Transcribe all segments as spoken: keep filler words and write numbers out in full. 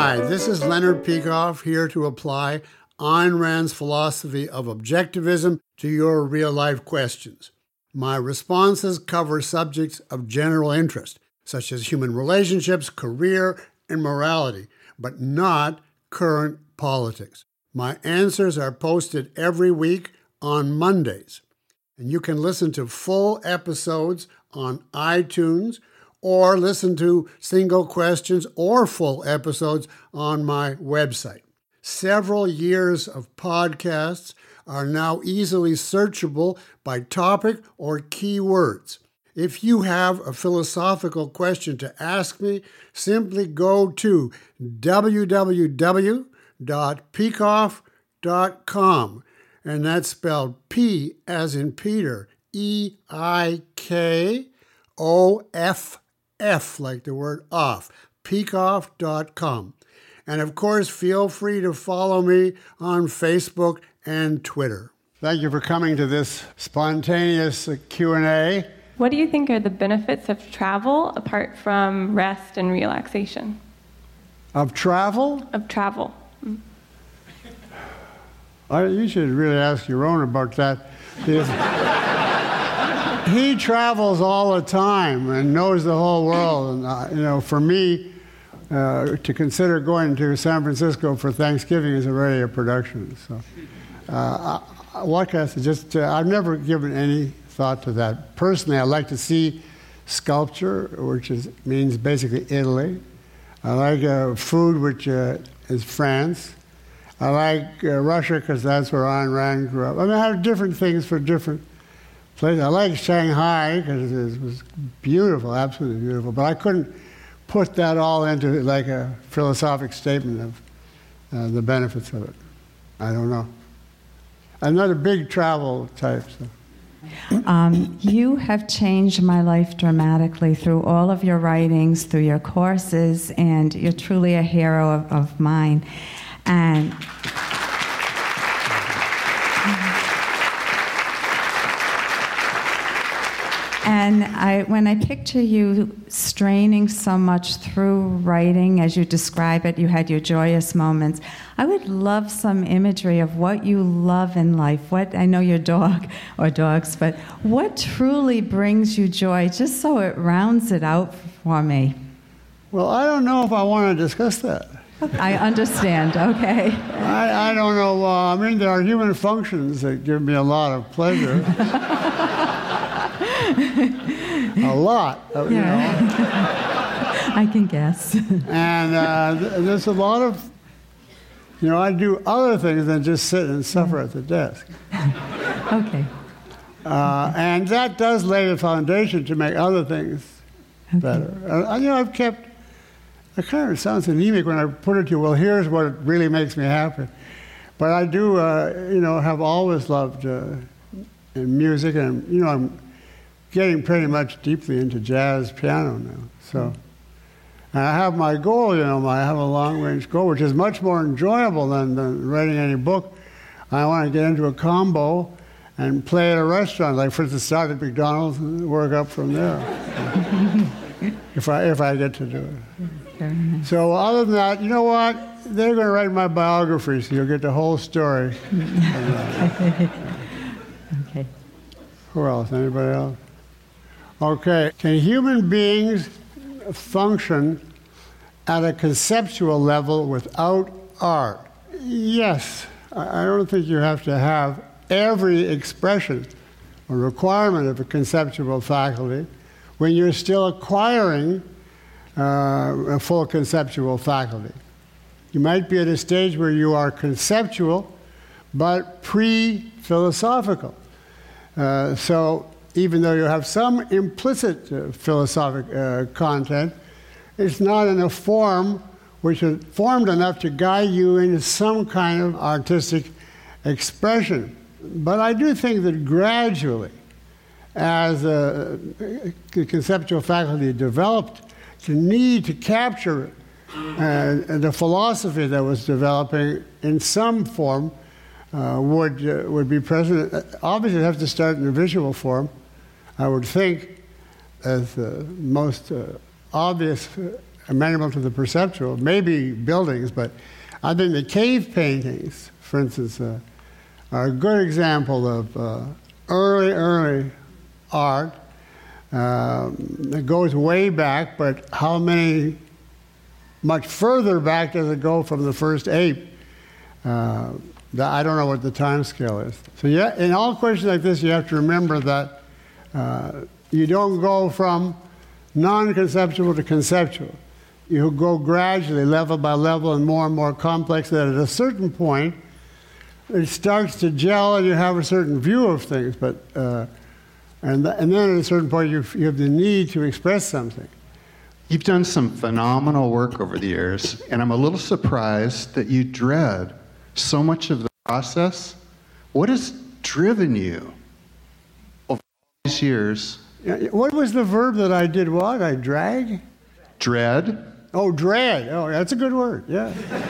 Hi, this is Leonard Peikoff here to apply Ayn Rand's philosophy of objectivism to your real-life questions. My responses cover subjects of general interest, such as human relationships, career, and morality, but not current politics. My answers are posted every week on Mondays, and you can listen to full episodes on iTunes or listen to single questions or full episodes on my website. Several years of podcasts are now easily searchable by topic or keywords. If you have a philosophical question to ask me, simply go to w w w dot peikoff dot com, and that's spelled P as in Peter, E I K O F F, like the word off, peikoff dot com. And of course, feel free to follow me on Facebook and Twitter. Thank you for coming to this spontaneous Q and A. What do you think are the benefits of travel apart from rest and relaxation? Of travel? Of travel. Mm. I, you should really ask Yaron about that. He travels all the time and knows the whole world. And uh, you know, for me, uh, to consider going to San Francisco for Thanksgiving is already a production. So, uh, I, what can I say? Just uh, I've never given any thought to that. Personally, I like to see sculpture, which is means basically Italy. I like uh, food, which uh, is France. I like uh, Russia because that's where Ayn Rand grew up. I mean, I have different things for different places. I like Shanghai because it was beautiful, absolutely beautiful. But I couldn't put that all into like a philosophic statement of uh, the benefits of it. I don't know. I'm not a big travel type, so. Um, you have changed my life dramatically through all of your writings, through your courses, and you're truly a hero of, of mine. And And I, when I picture you straining so much through writing, as you describe it, you had your joyous moments. I would love some imagery of what you love in life. What I know your dog or dogs, but what truly brings you joy, just so it rounds it out for me. Well, I don't know if I want to discuss that. I understand, okay. I, I don't know. Uh, I mean, there are human functions that give me a lot of pleasure. A lot, you yeah. know. I can guess. And uh, th- there's a lot of, you know, I do other things than just sit and suffer at the desk. Okay. Uh, and that does lay the foundation to make other things okay. better. Uh, you know, I've kept, it kind of sounds anemic when I put it to you, well, here's what really makes me happy. But I do, uh, you know, have always loved uh, music, and, you know, I'm getting pretty much deeply into jazz piano now. So, and I have my goal, you know, I have a long-range goal, which is much more enjoyable than, than writing any book. I want to get into a combo and play at a restaurant, like for instance, start at McDonald's and work up from there. if I if I get to do it. Very nice. So other than that, you know what? They're going to write my biography, so you'll get the whole story. Okay. Who else? Anybody else? Okay. Can human beings function at a conceptual level without art? Yes. I don't think you have to have every expression or requirement of a conceptual faculty when you're still acquiring uh, a full conceptual faculty. You might be at a stage where you are conceptual, but pre-philosophical. Uh, so even though you have some implicit uh, philosophic uh, content, it's not in a form which is formed enough to guide you into some kind of artistic expression. But I do think that gradually, as uh, the conceptual faculty developed the need to capture uh, the philosophy that was developing in some form, uh, would uh, would be present. Obviously, it has to start in a visual form. I would think, as the most uh, obvious amenable to the perceptual, maybe buildings, but I think the cave paintings, for instance, uh, are a good example of uh, early, early art uh, that goes way back, but how many, much further back does it go from the first ape? Uh, I don't know what the time scale is. So yeah, in all questions like this, you have to remember that uh, you don't go from non-conceptual to conceptual. You go gradually, level by level, and more and more complex, that at a certain point, it starts to gel and you have a certain view of things, but, uh, and, th- and then at a certain point, you, f- you have the need to express something. You've done some phenomenal work over the years, and I'm a little surprised that you dread so much of the process. What has driven you over all these years? What was the verb that I did what? I drag? Dread. Oh, dread. Oh, that's a good word, yeah.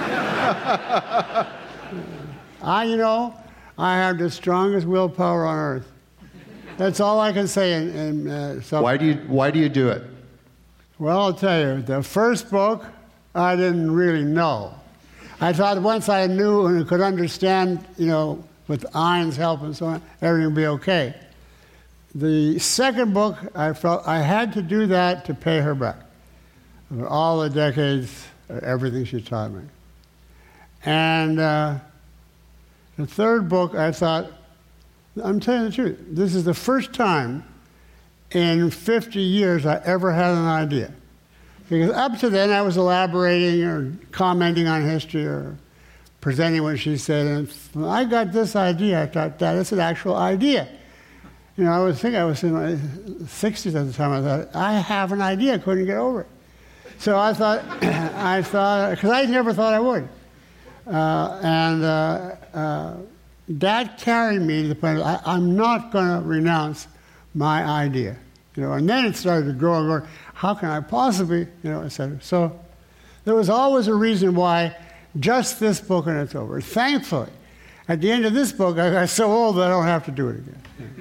I, you know, I have the strongest willpower on earth. That's all I can say in, in uh, so Why do you, why do you do it? Well, I'll tell you, the first book, I didn't really know. I thought once I knew and could understand, you know, with Ein's help and so on, everything would be okay. The second book, I felt I had to do that to pay her back. For all the decades, everything she taught me. And uh, the third book, I thought, I'm telling you the truth, this is the first time in fifty years I ever had an idea. Because up to then I was elaborating or commenting on history or presenting what she said. And when I got this idea, I thought, that is an actual idea. You know, I was thinking, I was in my sixties at the time, I thought, I have an idea, I couldn't get over it. So I thought, I thought, because I never thought I would. Uh, and uh, uh, that carried me to the point of, I, I'm not going to renounce my idea. You know, and then it started to grow and grow. How can I possibly, you know, et cetera. So there was always a reason why just this book and it's over. Thankfully, at the end of this book, I got so old that I don't have to do it again.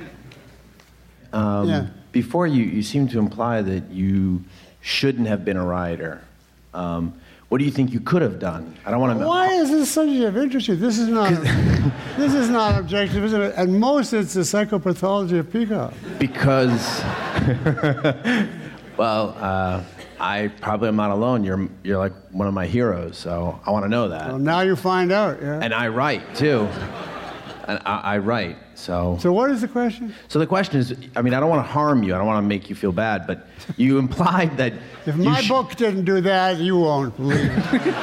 Um, yeah. Before, you, you seem to imply that you shouldn't have been a writer. Um, what do you think you could have done? I don't want to. Why is this subject of interest to you? This is not. This is not objective, isn't it? At most, it's the psychopathology of Peikoff. Because, well, uh, I probably am not alone. You're you're like one of my heroes, so I want to know that. Well, now you find out. Yeah. And I write too. And I, I write. So. So what is the question? So the question is, I mean, I don't want to harm you. I don't want to make you feel bad, but you implied that. If my sh- book didn't do that, you won't believe it.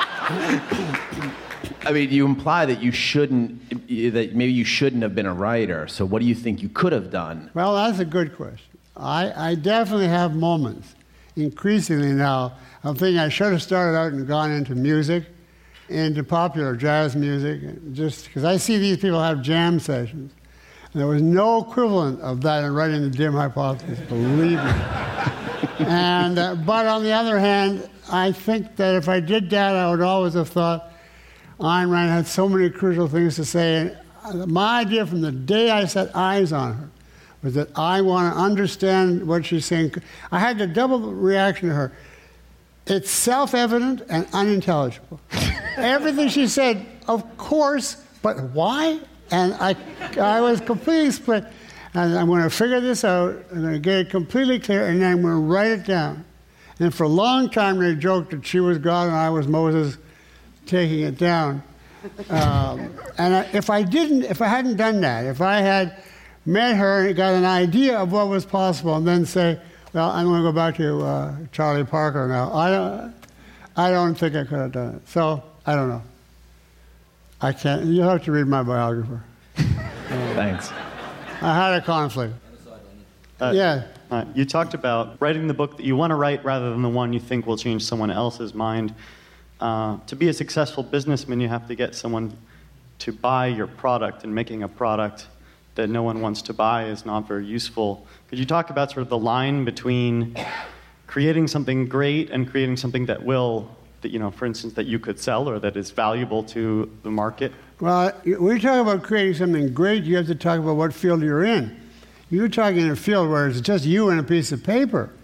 I mean, you imply that you shouldn't, that maybe you shouldn't have been a writer. So what do you think you could have done? Well, that's a good question. I, I definitely have moments, increasingly now, of thinking I should have started out and gone into music, into popular jazz music, just because I see these people have jam sessions. And there was no equivalent of that in writing the dim hypothesis, believe me. and uh, but on the other hand, I think that if I did that, I would always have thought Ayn Rand had so many crucial things to say. And my idea from the day I set eyes on her was that I want to understand what she's saying. I had a double reaction to her. It's self-evident and unintelligible. Everything she said, of course, but why? And I, I was completely split. And I'm going to figure this out. I'm going to get it completely clear, and then I'm going to write it down. And for a long time, they joked that she was God and I was Moses taking it down. Um, and I, if I didn't, if I hadn't done that, if I had met her and got an idea of what was possible, and then say, well, I'm going to go back to uh, Charlie Parker now. I don't, I don't think I could have done it. So, I don't know. I can't. You'll have to read my biographer. Thanks. I had a conflict. Uh, yeah. Uh, you talked about writing the book that you want to write rather than the one you think will change someone else's mind. Uh, to be a successful businessman, you have to get someone to buy your product, and making a product that no one wants to buy is not very useful. Could you talk about sort of the line between creating something great and creating something that will, that, you know, for instance, that you could sell or that is valuable to the market? Well, when you talk about creating something great, you have to talk about what field you're in. You're talking in a field where it's just you and a piece of paper.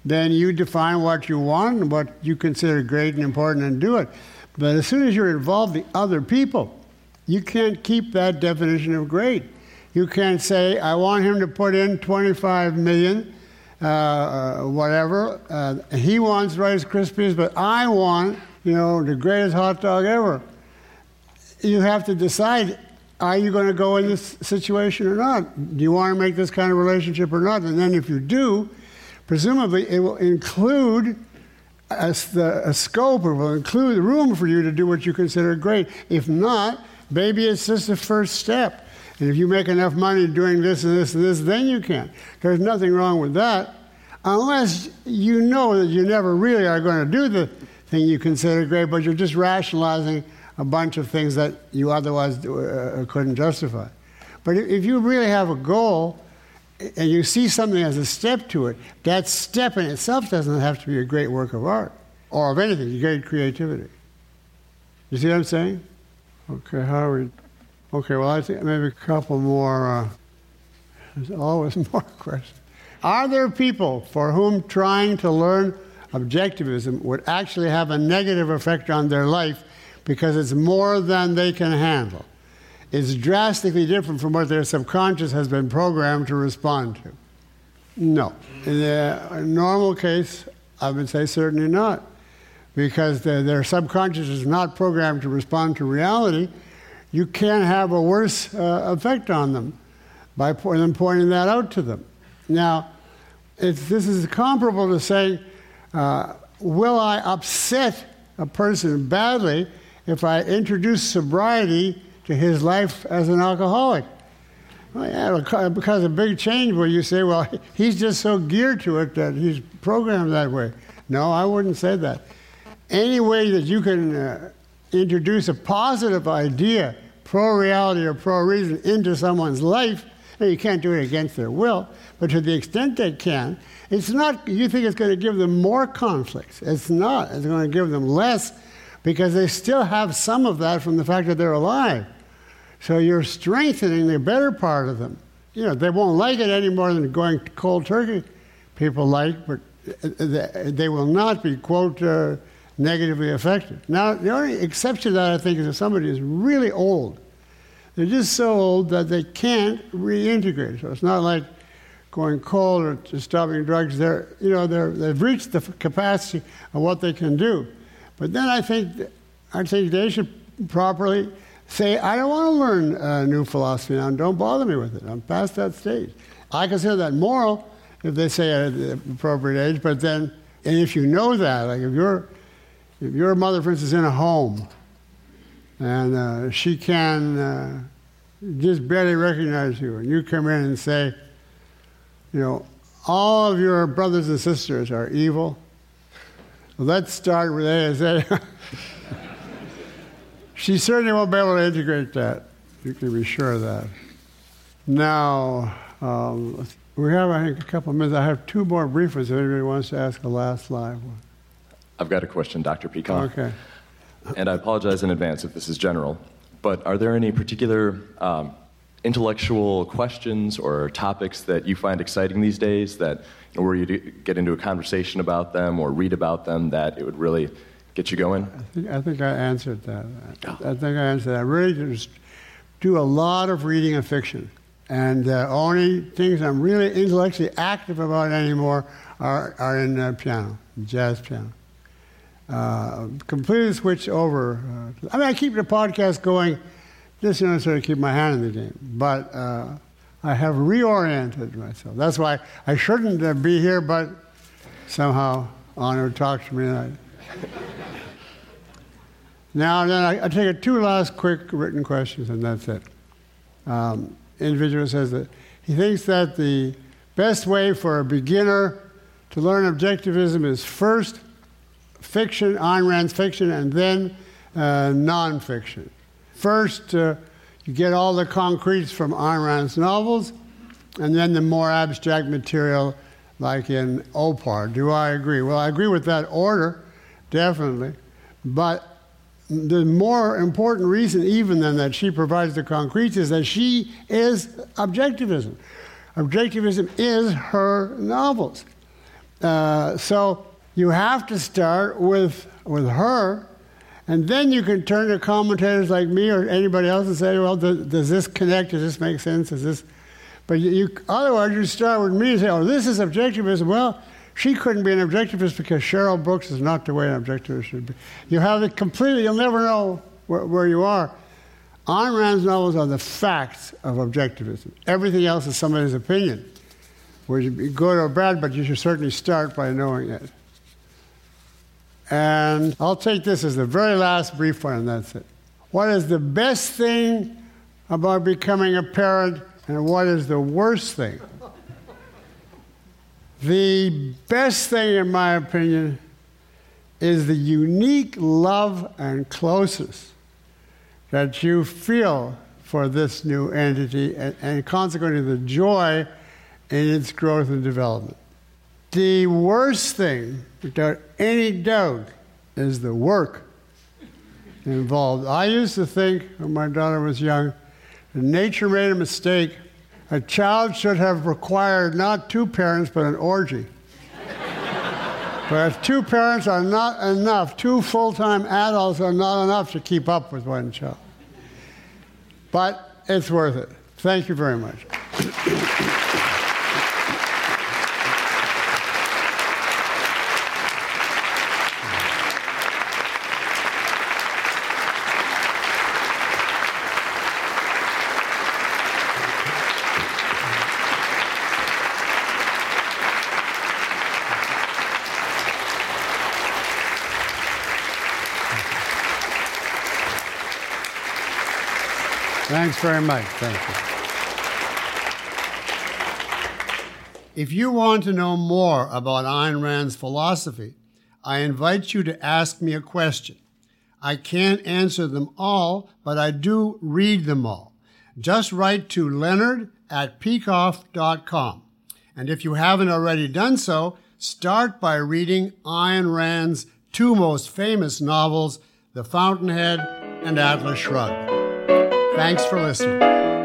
then you define what you want and what you consider great and important and do it. But as soon as you're involved with other people, you can't keep that definition of great. You can't say, I want him to put in twenty-five million, uh, uh, whatever. Uh, he wants Rice Krispies, but I want, you know, the greatest hot dog ever. You have to decide, are you going to go in this situation or not? Do you want to make this kind of relationship or not? And then if you do, presumably it will include a, the, a scope, or will include room for you to do what you consider great. If not, maybe it's just the first step. And if you make enough money doing this and this and this, then you can. There's nothing wrong with that, unless you know that you never really are going to do the thing you consider great, but you're just rationalizing a bunch of things that you otherwise uh, couldn't justify. But if you really have a goal and you see something as a step to it, that step in itself doesn't have to be a great work of art or of anything, great creativity. You see what I'm saying? Okay, how are we? Okay, well, I think maybe a couple more. Uh, there's always more questions. Are there people for whom trying to learn objectivism would actually have a negative effect on their life because it's more than they can handle? It's drastically different from what their subconscious has been programmed to respond to. No. In the normal case, I would say certainly not, because the, their subconscious is not programmed to respond to reality. You can't have a worse uh, effect on them by po- them pointing that out to them. Now, it's, this is comparable to saying, uh, will I upset a person badly if I introduce sobriety to his life as an alcoholic? Well, yeah, because a big change where you say, well, he's just so geared to it that he's programmed that way. No, I wouldn't say that. Any way that you can uh, introduce a positive idea, pro-reality or pro-reason, into someone's life, and you can't do it against their will, but to the extent they can, it's not, you think it's going to give them more conflicts. It's not. It's going to give them less, because they still have some of that from the fact that they're alive. So you're strengthening the better part of them. You know, they won't like it any more than going cold turkey people like, but they will not be, quote, uh, negatively affected. Now, the only exception to that, I think, is if somebody is really old. They're just so old that they can't reintegrate. So it's not like going cold or just stopping drugs. They're, you know, they're, they've reached the capacity of what they can do. But then I think, I think they should properly say, I don't want to learn a new philosophy now. Don't bother me with it. I'm past that stage. I consider that moral if they say at the appropriate age. But then, and if you know that, like if you're, if your mother, for instance, in a home, and uh, she can uh, just barely recognize you, and you come in and say, you know, all of your brothers and sisters are evil. Let's start with A as A. She certainly won't be able to integrate that. You can be sure of that. Now, um, we have, I think, a couple of minutes. I have two more brief ones if anybody wants to ask a last live one. I've got a question, Doctor Peacock. Okay. And I apologize in advance if this is general, but are there any particular um, intellectual questions or topics that you find exciting these days that, you know, were you to get into a conversation about them or read about them that it would really get you going? I think I, think I answered that. I, I think I answered that. I really just do a lot of reading of fiction. And the uh, only things I'm really intellectually active about anymore are, are in uh, piano, jazz piano. Uh, completely switch over. Uh, I mean, I keep the podcast going just, you know, sort of keep my hand in the game. But uh, I have reoriented myself. That's why I shouldn't uh, be here, but somehow Honor talked to me tonight. Now and then, I, I take two last quick written questions, and that's it. Um, individual says that he thinks that the best way for a beginner to learn objectivism is first fiction, Ayn Rand's fiction, and then uh, nonfiction. First, uh, you get all the concretes from Ayn Rand's novels, and then the more abstract material, like in O P A R. Do I agree? Well, I agree with that order, definitely. But the more important reason even than that she provides the concretes is that she is objectivism. Objectivism is her novels. Uh, so you have to start with with her, and then you can turn to commentators like me or anybody else and say, well, does, does this connect? Does this make sense? Does this? But you, you, otherwise, you start with me and say, oh, this is objectivism. Well, she couldn't be an objectivist because Cheryl Brooks is not the way an objectivist should be. You have it completely, you'll never know where, where you are. Ayn Rand's novels are the facts of objectivism. Everything else is somebody's opinion, whether it be good or bad, but you should certainly start by knowing it. And I'll take this as the very last brief one, and that's it. What is the best thing about becoming a parent, and what is the worst thing? The best thing, in my opinion, is the unique love and closeness that you feel for this new entity, and, and consequently the joy in its growth and development. The worst thing, without any doubt, is the work involved. I used to think, when my daughter was young, that nature made a mistake. A child should have required not two parents, but an orgy. But if two parents are not enough, two full-time adults are not enough to keep up with one child. But it's worth it. Thank you very much. Thanks very much. Thank you. If you want to know more about Ayn Rand's philosophy, I invite you to ask me a question. I can't answer them all, but I do read them all. Just write to Leonard at peikoff dot com. And if you haven't already done so, start by reading Ayn Rand's two most famous novels, The Fountainhead and Atlas Shrugged. Thanks for listening.